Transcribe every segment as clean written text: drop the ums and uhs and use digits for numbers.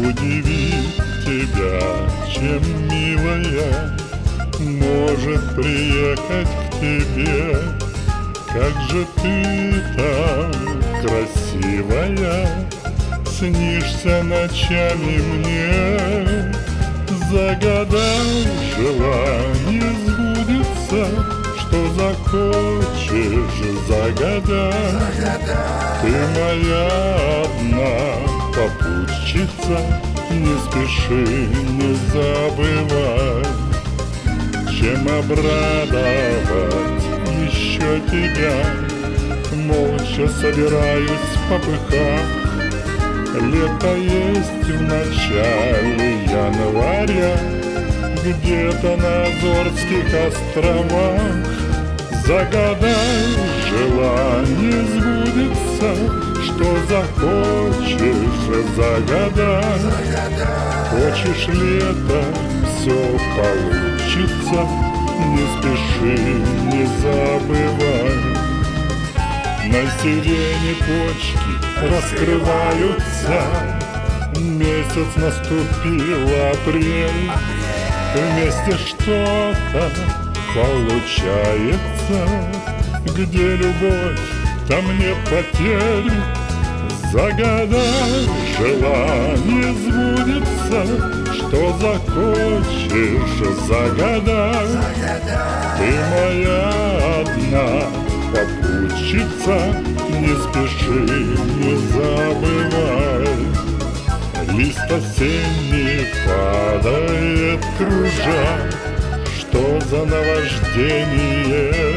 удивить тебя, чем милая может приехать к тебе. Как же ты там красивая, снишься ночами мне. Загадай, желание сбудется, что захочешь, загадай. Ты моя одна попутчица, не спеши, не забывай. Чем обрадовать еще тебя, молча собираюсь в попыхах. Лето есть в начале января, где-то на Азорских островах. Загадай, желание сбудется, что захочешь, загадай. Хочешь лето, все получится, не спеши, не забывай. На сирене почки раскрываются, месяц наступил апрель. Вместе что-то получается, где любовь, там нет потерь. Загадай, желание сбудется, что захочешь, загадай. Ты моя одна попутчица, не спеши, не забывай. Лист осенний падает, кружа, что за наваждение?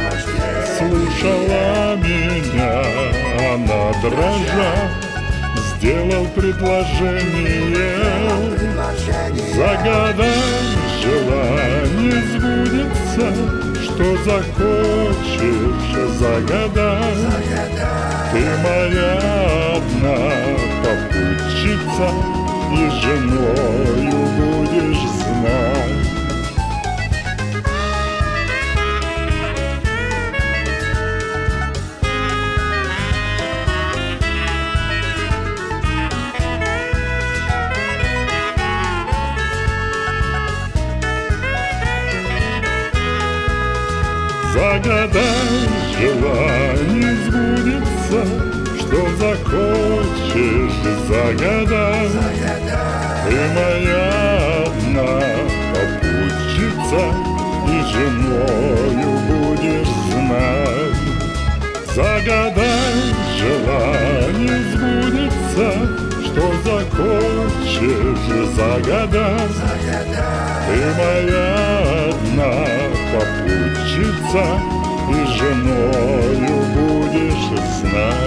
Слушала меня она дрожа, сделал предложение. Загадай, желание сбудется, что захочешь, загадай. Ты моя одна попутчица, и женою будешь знать. Загадай, желание сбудется, что захочешь, загадай. Ты моя одна попутчица, и женою будешь знать. Загадай, желание сбудется, что захочешь, загадай. Ты моя одна попутчица, и женою будешь знать.